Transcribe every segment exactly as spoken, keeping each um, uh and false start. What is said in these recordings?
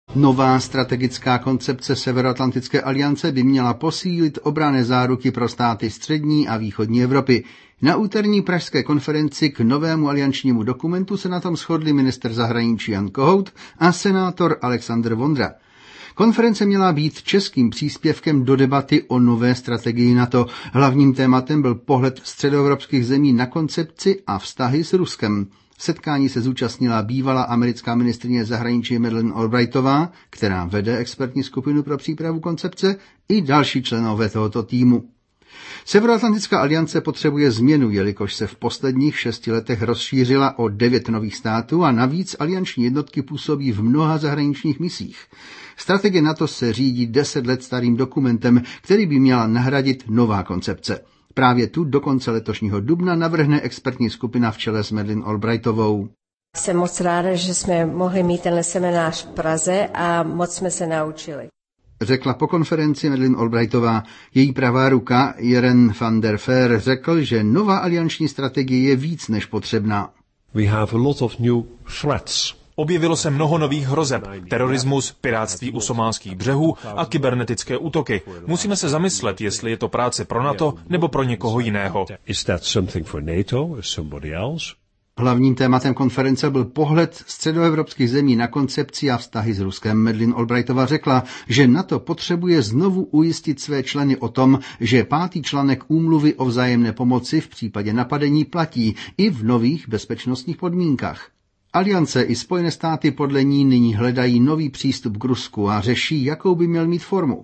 Nová strategická koncepce Severoatlantické aliance by měla posílit obranné záruky pro státy střední a východní Evropy. Na úterní pražské konferenci k novému aliančnímu dokumentu se na tom shodli ministr zahraničí Jan Kohout a senátor Alexandr Vondra. Konference měla být českým příspěvkem do debaty o nové strategii NATO. Hlavním tématem byl pohled středoevropských zemí na koncepci a vztahy s Ruskem. Setkání se zúčastnila bývalá americká ministryně zahraničí Madeleine Albrightová, která vede expertní skupinu pro přípravu koncepce, i další členové tohoto týmu. Severoatlantická aliance potřebuje změnu, jelikož se v posledních šesti letech rozšířila o devět nových států a navíc alianční jednotky působí v mnoha zahraničních misích. Strategie NATO se řídí deset let starým dokumentem, který by měla nahradit nová koncepce. Právě tu do konce letošního dubna navrhne expertní skupina v čele s Madeleine Albrightovou. Jsem moc ráda, že jsme mohli mít tenhle seminář v Praze a moc jsme se naučili. Řekla po konferenci Madeleine Albrightová. Její pravá ruka Jeren van der Veer řekl, že nová alianční strategie je víc než potřebná. We have a lot of new threats. Objevilo se mnoho nových hrozeb, terorismus, pirátství u somálských břehů a kybernetické útoky. Musíme se zamyslet, jestli je to práce pro NATO nebo pro někoho jiného. Is that something for NATO or somebody else? Hlavním tématem konference byl pohled středoevropských zemí na koncepci a vztahy s Ruskem. Madeleine Albrightová řekla, že NATO potřebuje znovu ujistit své členy o tom, že pátý článek úmluvy o vzájemné pomoci v případě napadení platí i v nových bezpečnostních podmínkách. Aliance i Spojené státy podle ní nyní hledají nový přístup k Rusku a řeší, jakou by měl mít formu.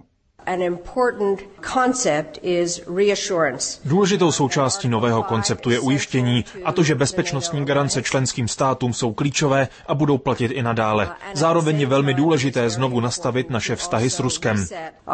Důležitou součástí nového konceptu je ujištění, a to, že bezpečnostní garance členským státům jsou klíčové a budou platit i nadále. Zároveň je velmi důležité znovu nastavit naše vztahy s Ruskem.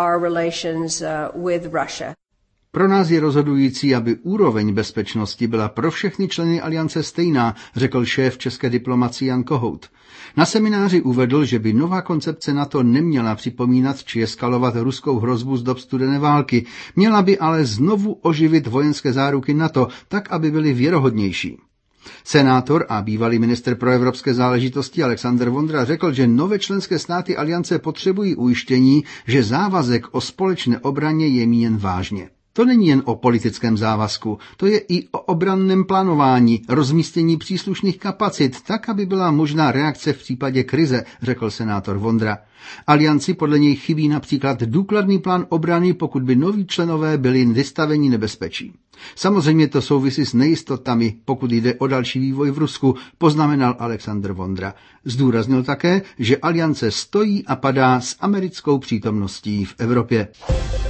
Pro nás je rozhodující, aby úroveň bezpečnosti byla pro všechny členy aliance stejná, řekl šéf české diplomacie Jan Kohout. Na semináři uvedl, že by nová koncepce NATO neměla připomínat či eskalovat ruskou hrozbu z dob studené války. Měla by ale znovu oživit vojenské záruky NATO, tak, aby byly věrohodnější. Senátor a bývalý ministr pro evropské záležitosti Alexandr Vondra řekl, že nové členské státy aliance potřebují ujištění, že závazek o společné obraně je míněn vážně. To není jen o politickém závazku, to je i o obranném plánování, rozmístění příslušných kapacit, tak, aby byla možná reakce v případě krize, řekl senátor Vondra. Alianci podle něj chybí například důkladný plán obrany, pokud by noví členové byli vystaveni nebezpečí. Samozřejmě to souvisí s nejistotami, pokud jde o další vývoj v Rusku, poznamenal Alexandr Vondra. Zdůraznil také, že aliance stojí a padá s americkou přítomností v Evropě.